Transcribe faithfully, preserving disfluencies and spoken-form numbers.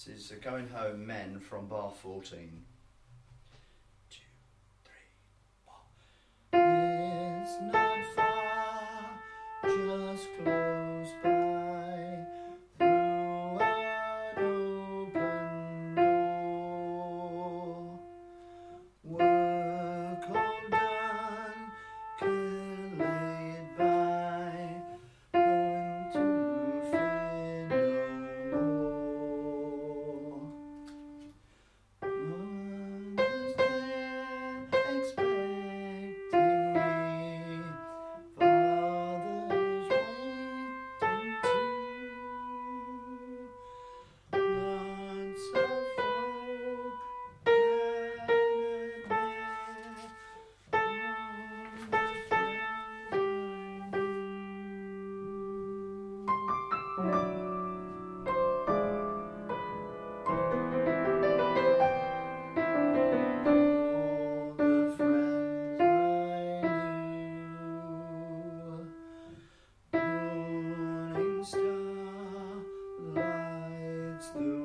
This is uh, Going Home Men from Bar fourteen. Two, three, four. It's not far, just close by, through an open door. Work all done, can lay it by, going to fear no more. Mother's there expecting me, father's waiting too. Lots of folk gathered there, all the friends I knew. All the friends I knew. Morning star lights the